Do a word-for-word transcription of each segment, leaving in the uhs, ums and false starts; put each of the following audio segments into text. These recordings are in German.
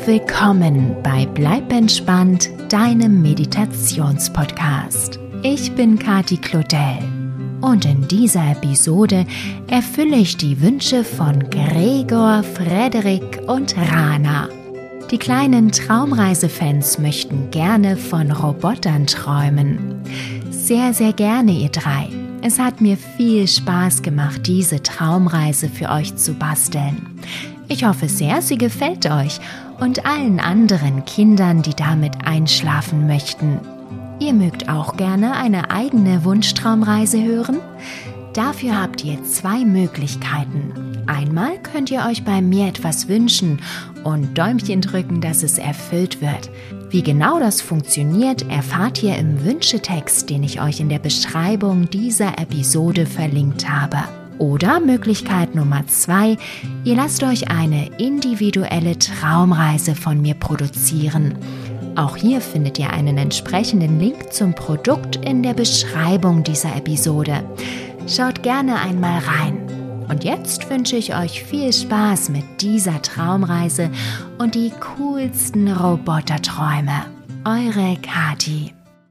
willkommen bei Bleib entspannt, deinem Meditationspodcast. Ich bin Kati Claudel und in dieser Episode erfülle ich die Wünsche von Gregor, Frederik und Rana. Die kleinen Traumreisefans möchten gerne von Robotern träumen. Sehr, sehr gerne, ihr drei. Es hat mir viel Spaß gemacht, diese Traumreise für euch zu basteln. Ich hoffe sehr, sie gefällt euch und allen anderen Kindern, die damit einschlafen möchten. Ihr mögt auch gerne eine eigene Wunschtraumreise hören? Dafür habt ihr zwei Möglichkeiten. Einmal könnt ihr euch bei mir etwas wünschen und Däumchen drücken, dass es erfüllt wird. Wie genau das funktioniert, erfahrt ihr im Wünschetext, den ich euch in der Beschreibung dieser Episode verlinkt habe. Oder Möglichkeit Nummer zwei, ihr lasst euch eine individuelle Traumreise von mir produzieren. Auch hier findet ihr einen entsprechenden Link zum Produkt in der Beschreibung dieser Episode. Schaut gerne einmal rein. Und jetzt wünsche ich euch viel Spaß mit dieser Traumreise und die coolsten Roboterträume. Eure Kati.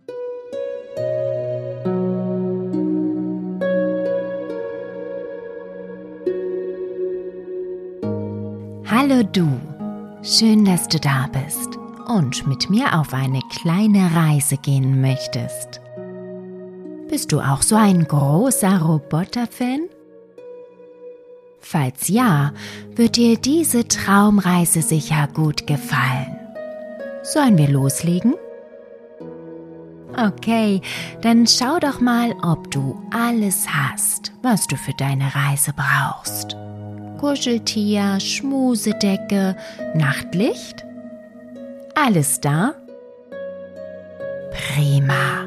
Hallo du, schön, dass du da bist und mit mir auf eine kleine Reise gehen möchtest. Bist du auch so ein großer Roboter-Fan? Falls ja, wird dir diese Traumreise sicher gut gefallen. Sollen wir loslegen? Okay, dann schau doch mal, ob du alles hast, was du für deine Reise brauchst. Kuscheltier, Schmusedecke, Nachtlicht? Alles da? Prima.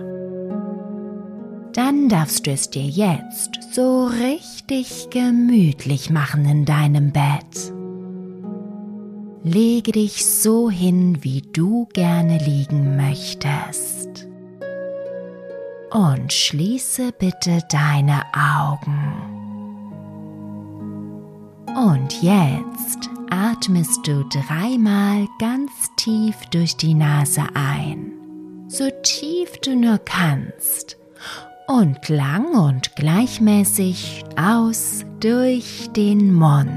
Dann darfst du es dir jetzt so richtig gemütlich machen in deinem Bett. Lege dich so hin, wie du gerne liegen möchtest. Und schließe bitte deine Augen. Und jetzt atmest du dreimal ganz tief durch die Nase ein, so tief du nur kannst, und lang und gleichmäßig aus durch den Mund.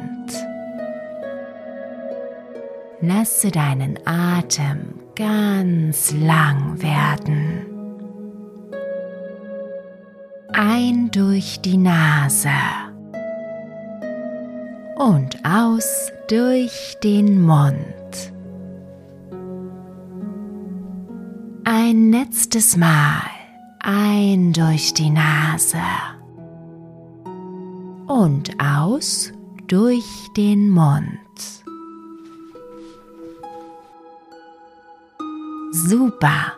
Lasse deinen Atem ganz lang werden. Ein durch die Nase. Und aus durch den Mund. Ein letztes Mal ein durch die Nase und aus durch den Mund. Super!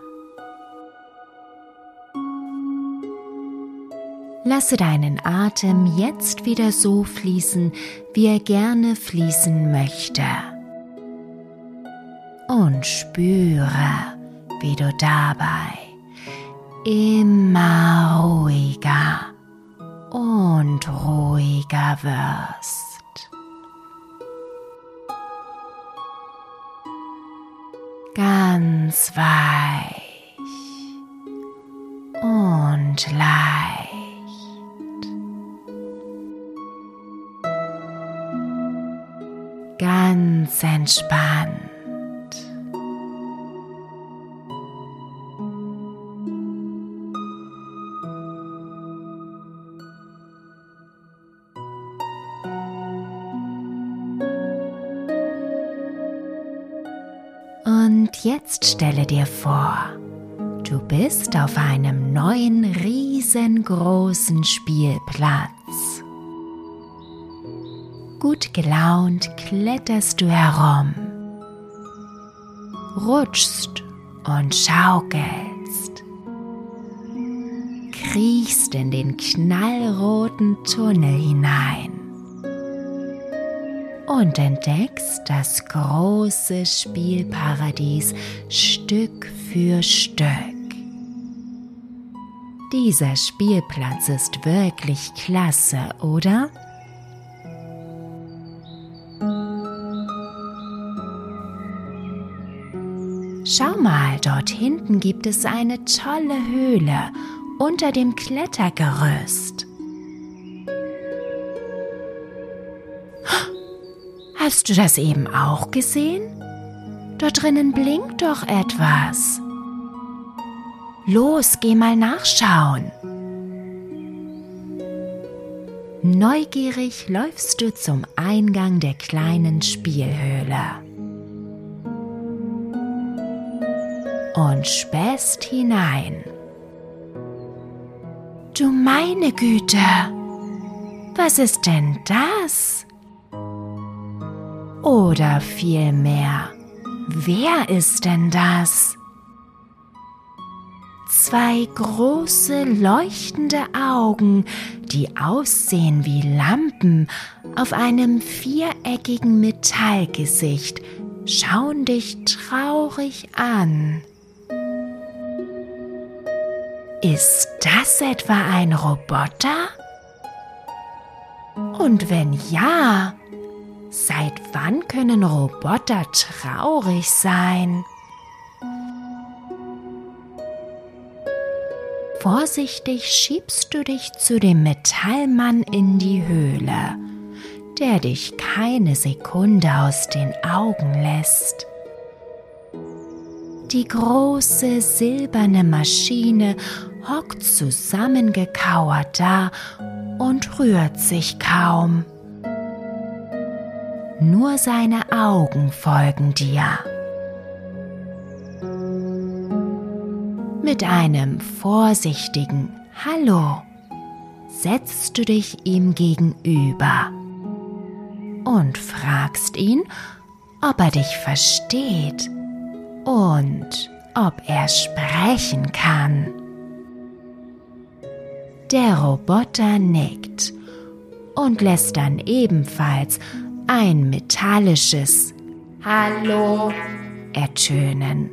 Lasse deinen Atem jetzt wieder so fließen, wie er gerne fließen möchte. Und spüre, wie du dabei immer ruhiger und ruhiger wirst. Ganz weich und leicht. Ganz entspannt. Und jetzt stelle dir vor, du bist auf einem neuen, riesengroßen Spielplatz. Gut gelaunt kletterst du herum, rutschst und schaukelst, kriechst in den knallroten Tunnel hinein und entdeckst das große Spielparadies Stück für Stück. Dieser Spielplatz ist wirklich klasse, oder? Schau mal, dort hinten gibt es eine tolle Höhle unter dem Klettergerüst. Hast du das eben auch gesehen? Dort drinnen blinkt doch etwas. Los, geh mal nachschauen. Neugierig läufst du zum Eingang der kleinen Spielhöhle und spähst hinein. Du meine Güte, was ist denn das? Oder vielmehr, wer ist denn das? Zwei große leuchtende Augen, die aussehen wie Lampen auf einem viereckigen Metallgesicht, schauen dich traurig an. Ist das etwa ein Roboter? Und wenn ja, seit wann können Roboter traurig sein? Vorsichtig schiebst du dich zu dem Metallmann in die Höhle, der dich keine Sekunde aus den Augen lässt. Die große silberne Maschine hockt zusammengekauert da und rührt sich kaum. Nur seine Augen folgen dir. Mit einem vorsichtigen Hallo setzt du dich ihm gegenüber und fragst ihn, ob er dich versteht und ob er sprechen kann. Der Roboter nickt und lässt dann ebenfalls ein metallisches Hallo ertönen.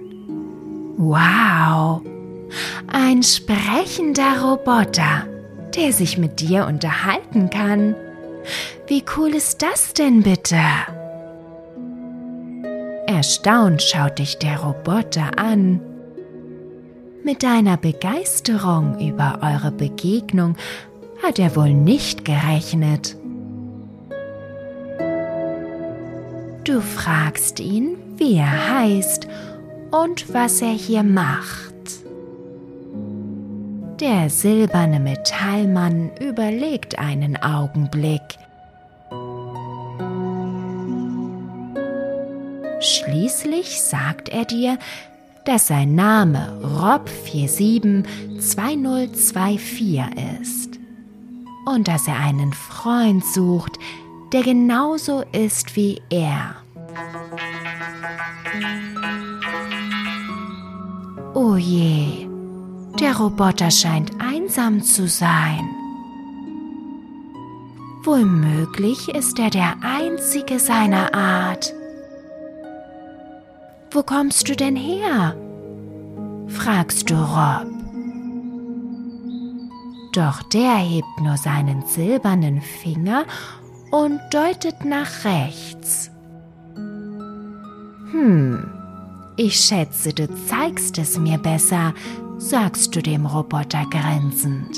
Wow! Ein sprechender Roboter, der sich mit dir unterhalten kann. Wie cool ist das denn bitte? Erstaunt schaut dich der Roboter an. Mit deiner Begeisterung über eure Begegnung hat er wohl nicht gerechnet. Du fragst ihn, wie er heißt und was er hier macht. Der silberne Metallmann überlegt einen Augenblick. Schließlich sagt er dir, dass sein Name Rob vier sieben zwei null zwei vier ist und dass er einen Freund sucht, der genauso ist wie er. Oh je, der Roboter scheint einsam zu sein. Womöglich ist er der einzige seiner Art. Wo kommst du denn her? Fragst du Rob. Doch der hebt nur seinen silbernen Finger und deutet nach rechts. Hm, ich schätze, du zeigst es mir besser, sagst du dem Roboter grinsend.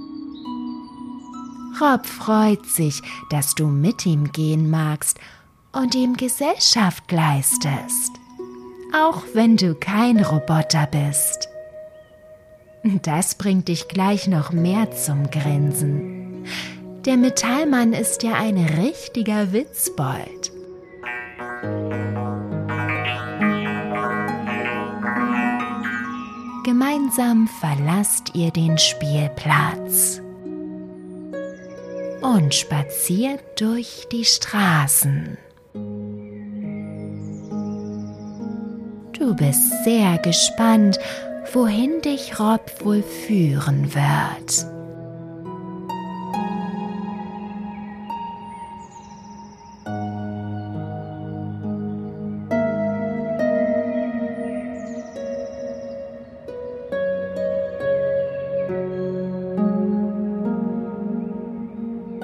Rob freut sich, dass du mit ihm gehen magst und ihm Gesellschaft leistest, auch wenn du kein Roboter bist. Das bringt dich gleich noch mehr zum Grinsen. Der Metallmann ist ja ein richtiger Witzbold. Gemeinsam verlasst ihr den Spielplatz und spaziert durch die Straßen. Du bist sehr gespannt, wohin dich Rob wohl führen wird.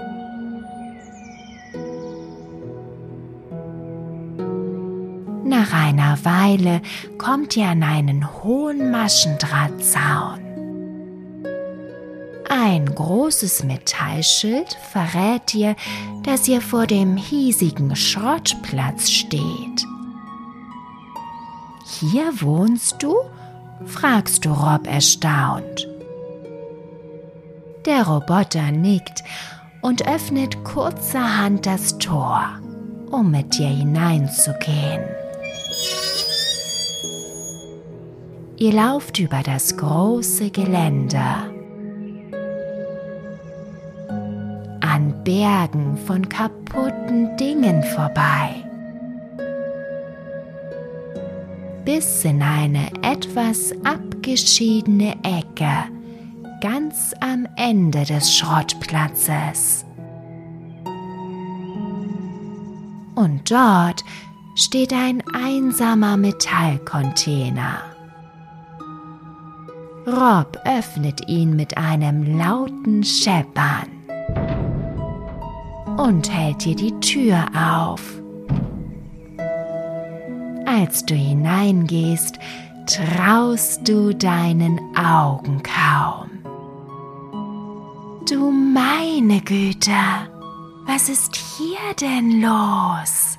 Nach Nach einer Weile kommt ihr an einen hohen Maschendrahtzaun. Ein großes Metallschild verrät ihr, dass ihr vor dem hiesigen Schrottplatz steht. »Hier wohnst du?« fragst du Rob erstaunt. Der Roboter nickt und öffnet kurzerhand das Tor, um mit dir hineinzugehen. Ihr lauft über das große Gelände. An Bergen von kaputten Dingen vorbei, bis in eine etwas abgeschiedene Ecke ganz am Ende des Schrottplatzes. Und dort steht ein einsamer Metallcontainer. Rob öffnet ihn mit einem lauten Scheppern und hält dir die Tür auf. Als du hineingehst, traust du deinen Augen kaum. Du meine Güte, was ist hier denn los?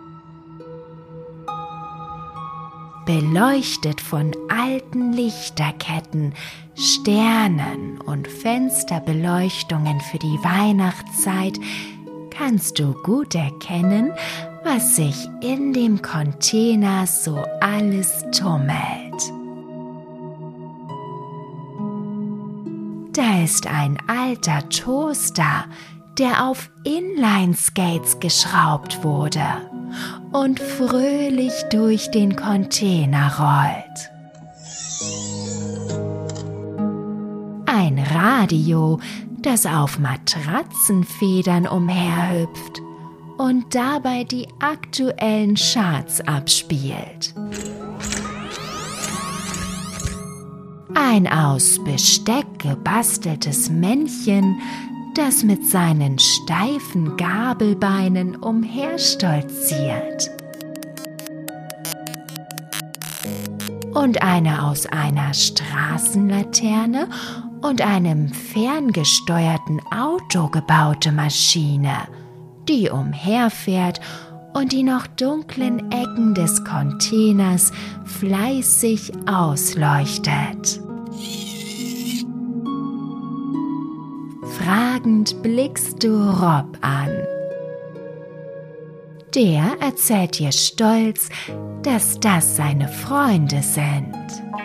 Beleuchtet von alten Lichterketten, Sternen und Fensterbeleuchtungen für die Weihnachtszeit kannst du gut erkennen, was sich in dem Container so alles tummelt. Da ist ein alter Toaster, der auf Inline-Skates geschraubt wurde und fröhlich durch den Container rollt. Ein Radio, das auf Matratzenfedern umherhüpft und dabei die aktuellen Charts abspielt. Ein aus Besteck gebasteltes Männchen, das mit seinen steifen Gabelbeinen umherstolziert. Und eine aus einer Straßenlaterne und einem ferngesteuerten Auto gebaute Maschine, die umherfährt und die noch dunklen Ecken des Containers fleißig ausleuchtet. Fragend blickst du Rob an. Der erzählt dir stolz, dass das seine Freunde sind.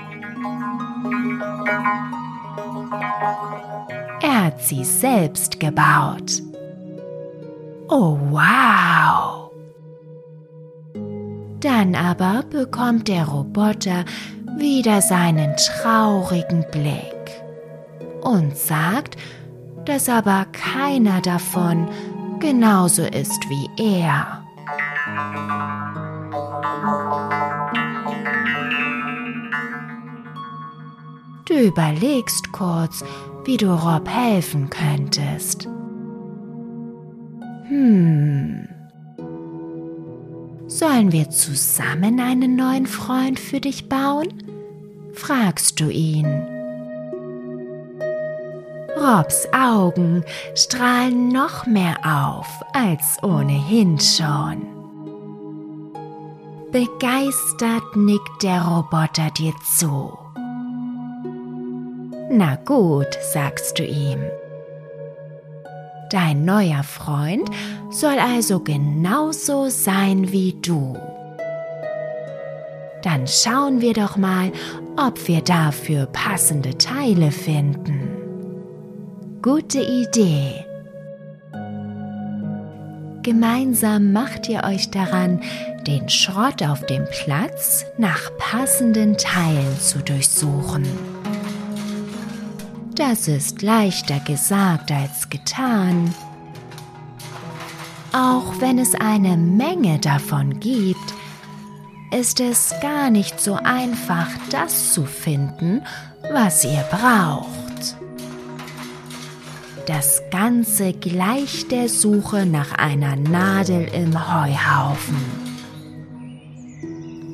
Er hat sie selbst gebaut. Oh, wow! Dann aber bekommt der Roboter wieder seinen traurigen Blick und sagt, dass aber keiner davon genauso ist wie er. Du überlegst kurz, wie du Rob helfen könntest. Hm. Sollen wir zusammen einen neuen Freund für dich bauen? Fragst du ihn. Robs Augen strahlen noch mehr auf als ohnehin schon. Begeistert nickt der Roboter dir zu. Na gut, sagst du ihm. Dein neuer Freund soll also genauso sein wie du. Dann schauen wir doch mal, ob wir dafür passende Teile finden. Gute Idee. Gemeinsam macht ihr euch daran, den Schrott auf dem Platz nach passenden Teilen zu durchsuchen. Das ist leichter gesagt als getan. Auch wenn es eine Menge davon gibt, ist es gar nicht so einfach, das zu finden, was ihr braucht. Das Ganze gleicht der Suche nach einer Nadel im Heuhaufen.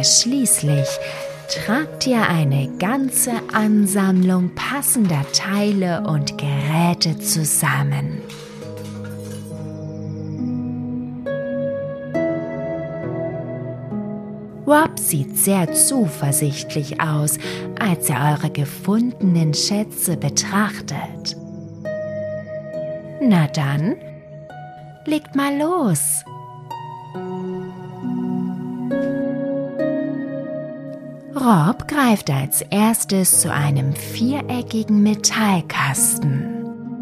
schließlich tragt ihr eine ganze Ansammlung passender Teile und Geräte zusammen. Rob sieht sehr zuversichtlich aus, als er eure gefundenen Schätze betrachtet. Na dann, legt mal los! Rob greift als erstes zu einem viereckigen Metallkasten.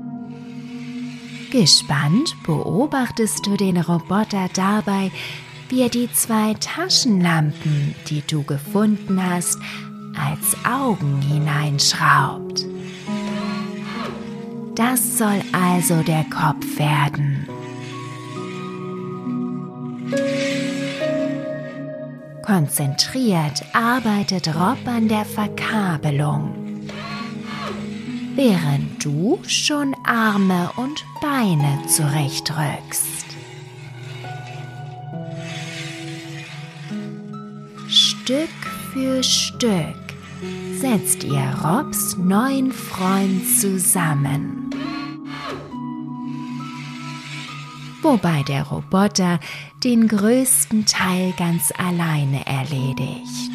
Gespannt beobachtest du den Roboter dabei, wie er die zwei Taschenlampen, die du gefunden hast, als Augen hineinschraubt. Das soll also der Kopf werden. Konzentriert arbeitet Rob an der Verkabelung, während du schon Arme und Beine zurechtrückst. Stück für Stück setzt ihr Robs neuen Freund zusammen, wobei der Roboter den größten Teil ganz alleine erledigt.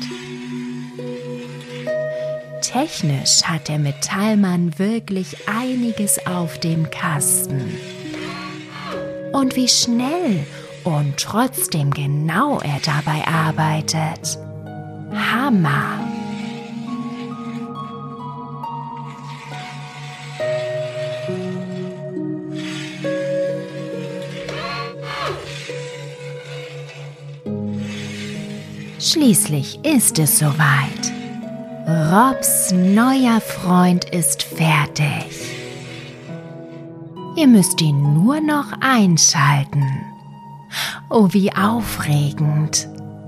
Technisch hat der Metallmann wirklich einiges auf dem Kasten. Und wie schnell und trotzdem genau er dabei arbeitet. Hammer! Schließlich ist es soweit. Robs neuer Freund ist fertig. Ihr müsst ihn nur noch einschalten. Oh, wie aufregend!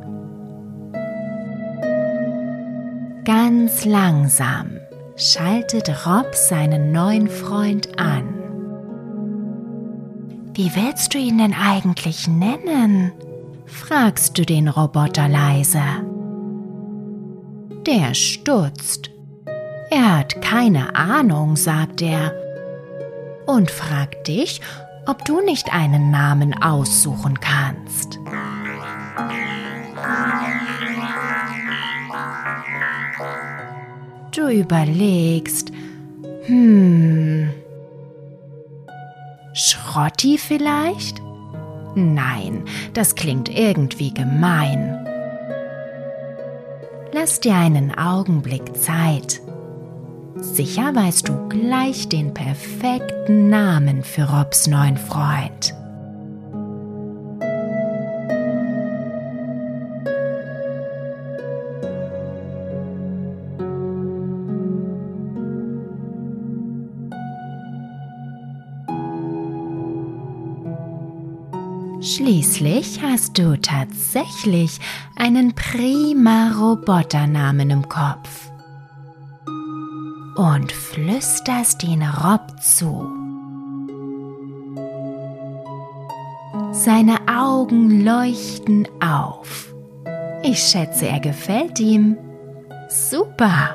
Ganz langsam schaltet Rob seinen neuen Freund an. Wie willst du ihn denn eigentlich nennen? Fragst du den Roboter leise. Der stutzt. Er hat keine Ahnung, sagt er, und fragt dich, ob du nicht einen Namen aussuchen kannst. Du überlegst, hm, Schrotti vielleicht? Nein, das klingt irgendwie gemein. Lass dir einen Augenblick Zeit. Sicher weißt du gleich den perfekten Namen für Robs neuen Freund. Schließlich hast du tatsächlich einen prima Roboternamen im Kopf und flüsterst ihn Rob zu. Seine Augen leuchten auf. Ich schätze, er gefällt ihm. Super!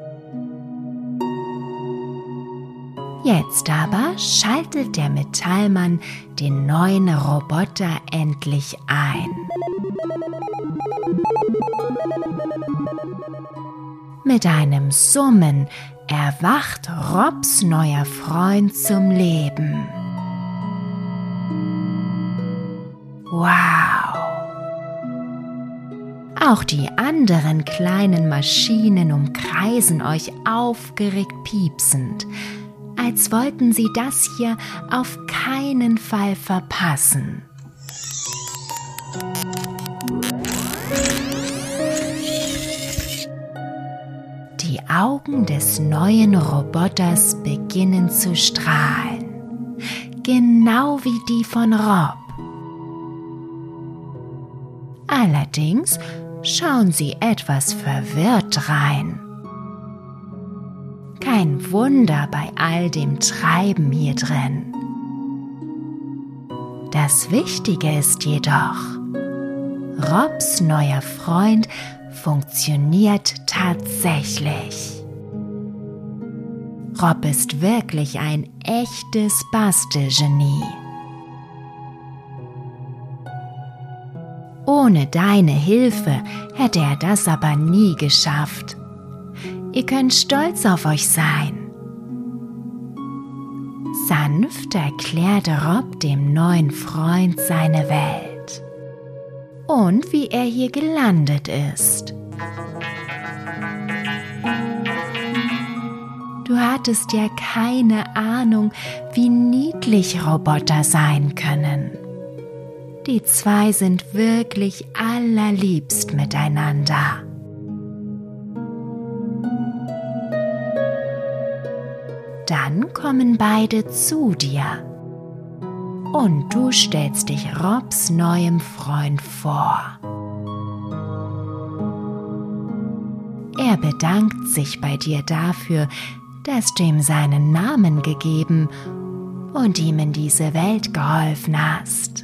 Jetzt aber schaltet der Metallmann den neuen Roboter endlich ein. Mit einem Summen erwacht Robs neuer Freund zum Leben. Wow! Auch die anderen kleinen Maschinen umkreisen euch aufgeregt piepsend, als wollten sie das hier auf keinen Fall verpassen. Die Augen des neuen Roboters beginnen zu strahlen, genau wie die von Rob. Allerdings schauen sie etwas verwirrt rein. Kein Wunder bei all dem Treiben hier drin. Das Wichtige ist jedoch, Robs neuer Freund funktioniert tatsächlich. Rob ist wirklich ein echtes Bastelgenie. Ohne deine Hilfe hätte er das aber nie geschafft. Ihr könnt stolz auf euch sein. Sanft erklärte Rob dem neuen Freund seine Welt und wie er hier gelandet ist. Du hattest ja keine Ahnung, wie niedlich Roboter sein können. Die zwei sind wirklich allerliebst miteinander. Dann kommen beide zu dir und du stellst dich Robs neuem Freund vor. Er bedankt sich bei dir dafür, dass du ihm seinen Namen gegeben und ihm in diese Welt geholfen hast.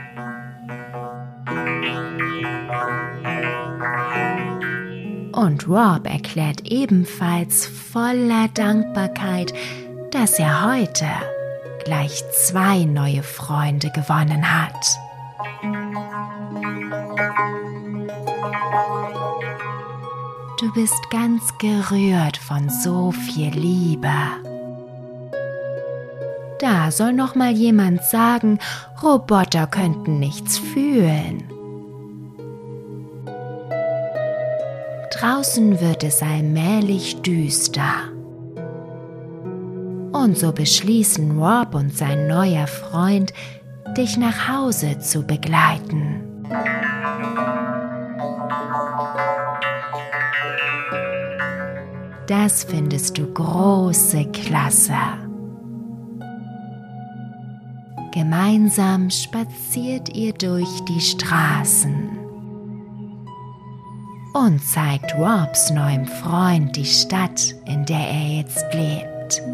Und Rob erklärt ebenfalls voller Dankbarkeit, dass er heute gleich zwei neue Freunde gewonnen hat. Du bist ganz gerührt von so viel Liebe. Da soll noch mal jemand sagen, Roboter könnten nichts fühlen. Draußen wird es allmählich düster. Und so beschließen Rob und sein neuer Freund, dich nach Hause zu begleiten. Das findest du große Klasse. Gemeinsam spaziert ihr durch die Straßen und zeigt Robs neuem Freund die Stadt, in der er jetzt lebt.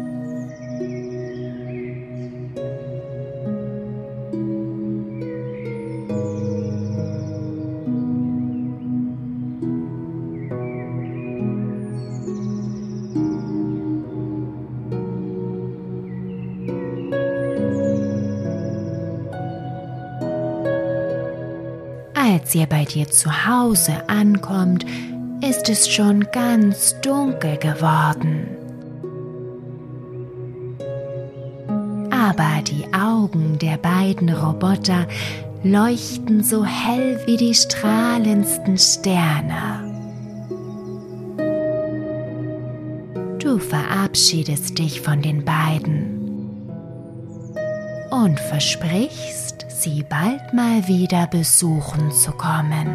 Als ihr bei dir zu Hause ankommt, ist es schon ganz dunkel geworden. Aber die Augen der beiden Roboter leuchten so hell wie die strahlendsten Sterne. Du verabschiedest dich von den beiden und versprichst, sie bald mal wieder besuchen zu kommen.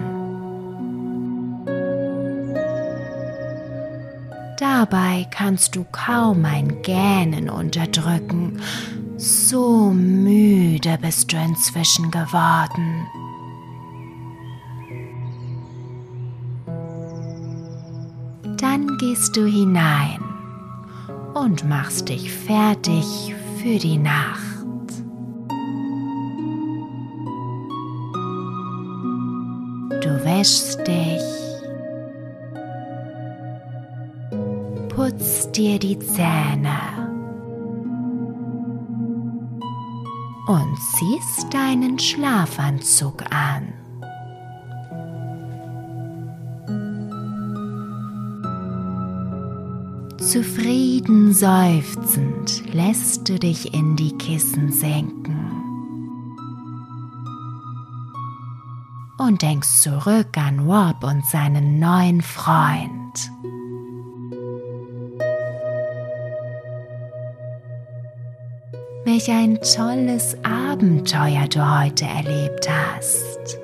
Dabei kannst du kaum ein Gähnen unterdrücken, so müde bist du inzwischen geworden. Dann gehst du hinein und machst dich fertig für die Nacht. Du wäschst dich, putzt dir die Zähne und ziehst deinen Schlafanzug an. Zufrieden seufzend lässt du dich in die Kissen sinken und denkst zurück an Rob und seinen neuen Freund. Welch ein tolles Abenteuer du heute erlebt hast.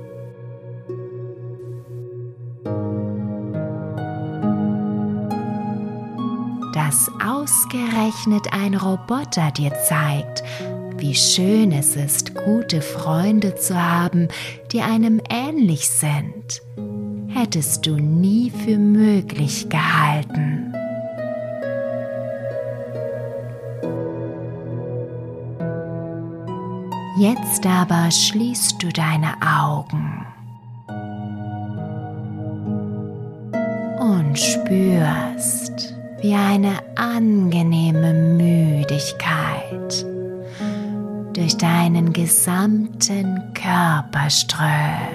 Dass ausgerechnet ein Roboter dir zeigt, wie schön es ist, gute Freunde zu haben, die einem ähnlich sind, hättest du nie für möglich gehalten. Jetzt aber schließt du deine Augen und spürst, wie eine angenehme Müdigkeit durch deinen gesamten Körper strömt.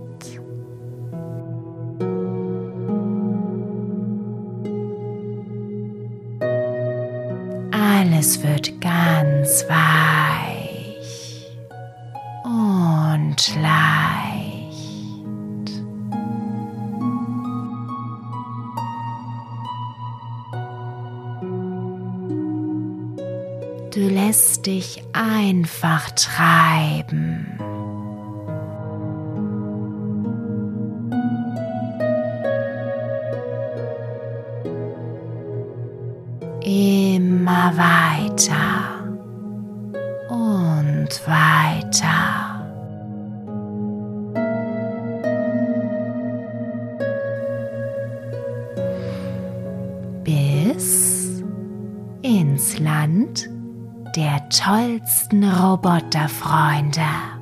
Alles wird ganz weich und leicht. Du lässt dich einfach treiben. Immer weiter und weiter. Bis ins Land der tollsten Roboterfreunde.